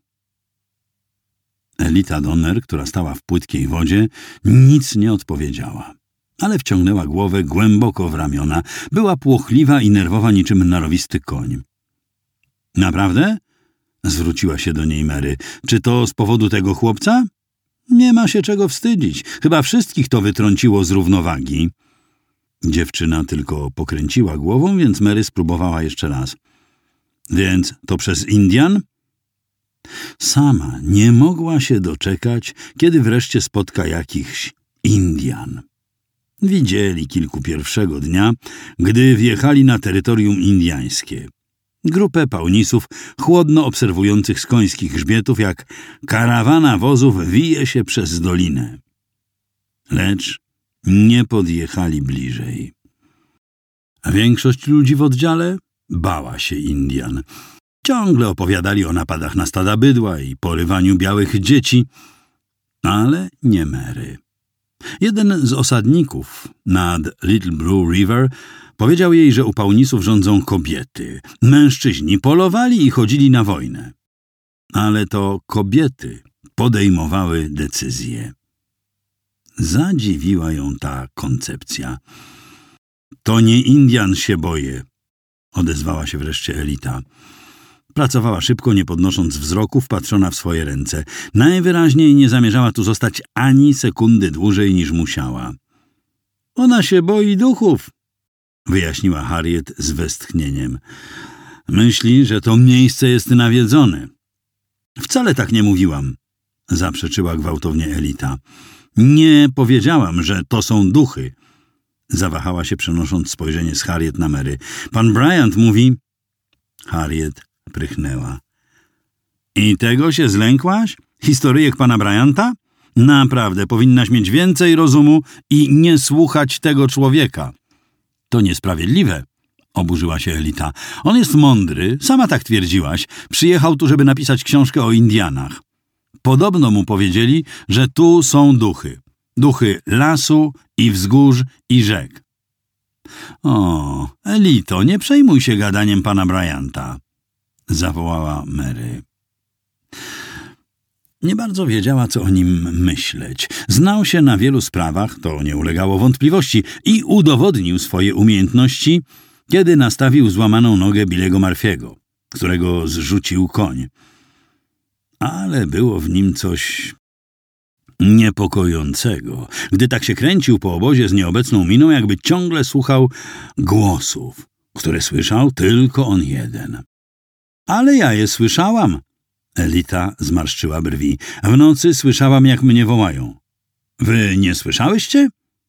Elita Donner, która stała w płytkiej wodzie, nic nie odpowiedziała, ale wciągnęła głowę głęboko w ramiona. Była płochliwa i nerwowa niczym narowisty koń. Naprawdę? Zwróciła się do niej Mary. Czy to z powodu tego chłopca? Nie ma się czego wstydzić. Chyba wszystkich to wytrąciło z równowagi. Dziewczyna tylko pokręciła głową, więc Mary spróbowała jeszcze raz. Więc to przez Indian? Sama nie mogła się doczekać, kiedy wreszcie spotka jakichś Indian. Widzieli kilku pierwszego dnia, gdy wjechali na terytorium indiańskie. Grupę Paunisów, chłodno obserwujących z końskich grzbietów, jak karawana wozów wije się przez dolinę. Lecz nie podjechali bliżej. A większość ludzi w oddziale bała się Indian. Ciągle opowiadali o napadach na stada bydła i porywaniu białych dzieci, ale nie Mary. Jeden z osadników nad Little Blue River powiedział jej, że u Paunisów rządzą kobiety. Mężczyźni polowali i chodzili na wojnę. Ale to kobiety podejmowały decyzje. Zadziwiła ją ta koncepcja. To nie Indian się boję, odezwała się wreszcie Elita. Pracowała szybko, nie podnosząc wzroku, wpatrzona w swoje ręce. Najwyraźniej nie zamierzała tu zostać ani sekundy dłużej niż musiała. Ona się boi duchów, wyjaśniła Harriet z westchnieniem. Myśli, że to miejsce jest nawiedzone. Wcale tak nie mówiłam, zaprzeczyła gwałtownie Elita. Nie powiedziałam, że to są duchy. Zawahała się, przenosząc spojrzenie z Harriet na Mary. Pan Bryant mówi... Harriet prychnęła. I tego się zlękłaś? Historyjek pana Bryanta? Naprawdę, powinnaś mieć więcej rozumu i nie słuchać tego człowieka. To niesprawiedliwe, oburzyła się Elita. On jest mądry, sama tak twierdziłaś. Przyjechał tu, żeby napisać książkę o Indianach. Podobno mu powiedzieli, że tu są duchy. Duchy lasu i wzgórz i rzek. O, Elito, nie przejmuj się gadaniem pana Bryanta, zawołała Mary. Nie bardzo wiedziała, co o nim myśleć. Znał się na wielu sprawach, to nie ulegało wątpliwości, i udowodnił swoje umiejętności, kiedy nastawił złamaną nogę Billy'ego Murphy'ego, którego zrzucił koń. Ale było w nim coś niepokojącego, gdy tak się kręcił po obozie z nieobecną miną, jakby ciągle słuchał głosów, które słyszał tylko on jeden. Ale ja je słyszałam. Elita zmarszczyła brwi. W nocy słyszałam, jak mnie wołają. Wy nie słyszałyście?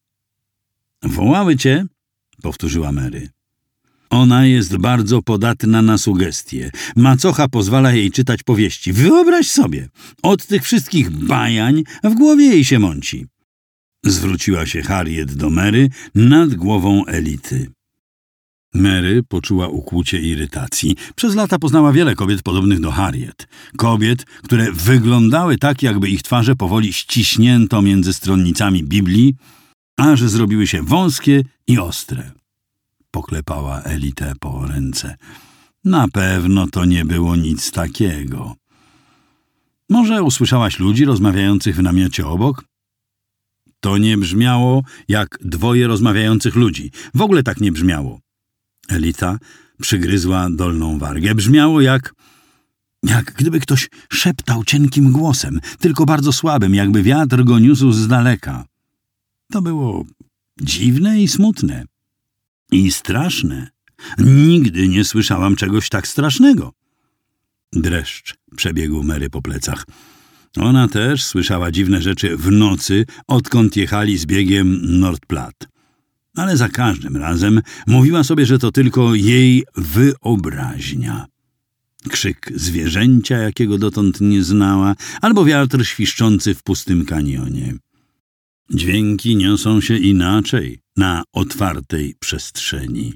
Wołały cię, powtórzyła Mary. Ona jest bardzo podatna na sugestie. Macocha pozwala jej czytać powieści. Wyobraź sobie, od tych wszystkich bajań w głowie jej się mąci. Zwróciła się Harriet do Mary nad głową Elity. Mary poczuła ukłucie irytacji. Przez lata poznała wiele kobiet podobnych do Harriet. Kobiet, które wyglądały tak, jakby ich twarze powoli ściśnięto między stronnicami Biblii, aż zrobiły się wąskie i ostre. Poklepała Elitę po ręce. Na pewno to nie było nic takiego. Może usłyszałaś ludzi rozmawiających w namiocie obok? To nie brzmiało jak dwoje rozmawiających ludzi. W ogóle tak nie brzmiało. Elita przygryzła dolną wargę. Brzmiało jak... jak gdyby ktoś szeptał cienkim głosem, tylko bardzo słabym, jakby wiatr go niósł z daleka. To było dziwne i smutne. I straszne. Nigdy nie słyszałam czegoś tak strasznego. Dreszcz przebiegł Mary po plecach. Ona też słyszała dziwne rzeczy w nocy, odkąd jechali z biegiem North Platte. Ale za każdym razem mówiła sobie, że to tylko jej wyobraźnia. Krzyk zwierzęcia, jakiego dotąd nie znała, albo wiatr świszczący w pustym kanionie. Dźwięki niosą się inaczej na otwartej przestrzeni.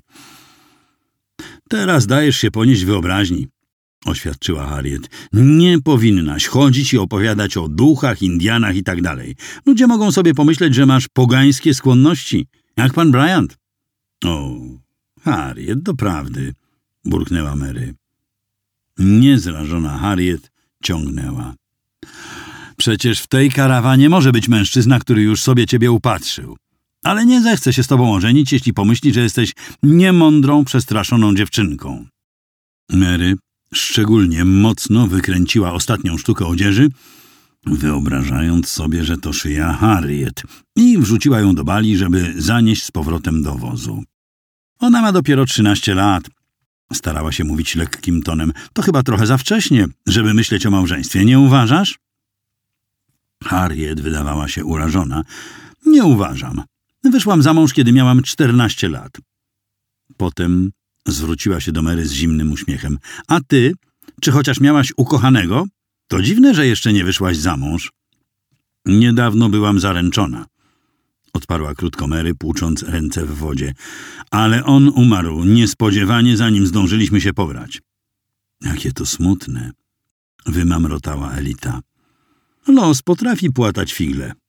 Teraz dajesz się ponieść wyobraźni, oświadczyła Harriet. Nie powinnaś chodzić i opowiadać o duchach, Indianach i tak dalej. Ludzie mogą sobie pomyśleć, że masz pogańskie skłonności, jak pan Bryant. O, Harriet, doprawdy, burknęła Mary. Niezrażona Harriet ciągnęła. Przecież w tej karawanie może być mężczyzna, który już sobie ciebie upatrzył. Ale nie zechce się z tobą ożenić, jeśli pomyśli, że jesteś niemądrą, przestraszoną dziewczynką. Mary szczególnie mocno wykręciła ostatnią sztukę odzieży, wyobrażając sobie, że to szyja Harriet, i wrzuciła ją do bali, żeby zanieść z powrotem do wozu. Ona ma dopiero trzynaście lat. Starała się mówić lekkim tonem. To chyba trochę za wcześnie, żeby myśleć o małżeństwie, nie uważasz? Harriet wydawała się urażona. Nie uważam. Wyszłam za mąż, kiedy miałam czternaście lat. Potem zwróciła się do Mary z zimnym uśmiechem. A ty, czy chociaż miałaś ukochanego? To dziwne, że jeszcze nie wyszłaś za mąż. Niedawno byłam zaręczona, odparła krótko Mary, płucząc ręce w wodzie. Ale on umarł niespodziewanie, zanim zdążyliśmy się pobrać. Jakie to smutne, wymamrotała Elita. Los potrafi płatać figle,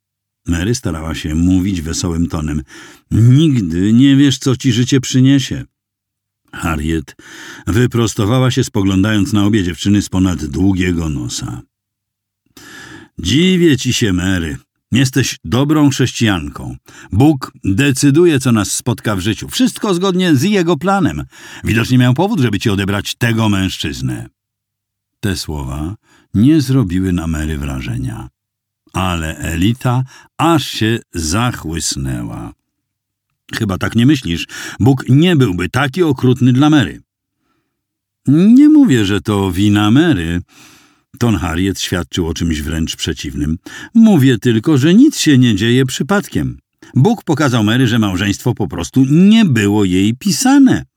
Mary starała się mówić wesołym tonem. Nigdy nie wiesz, co ci życie przyniesie. Harriet wyprostowała się, spoglądając na obie dziewczyny z ponad długiego nosa. Dziwię ci się, Mary. Jesteś dobrą chrześcijanką. Bóg decyduje, co nas spotka w życiu. Wszystko zgodnie z jego planem. Widocznie miał powód, żeby ci odebrać tego mężczyznę. Te słowa nie zrobiły na Mary wrażenia. Ale Elita aż się zachłysnęła. Chyba tak nie myślisz. Bóg nie byłby taki okrutny dla Mary. Nie mówię, że to wina Mary. Ton Harriet świadczył o czymś wręcz przeciwnym. Mówię tylko, że nic się nie dzieje przypadkiem. Bóg pokazał Mary, że małżeństwo po prostu nie było jej pisane.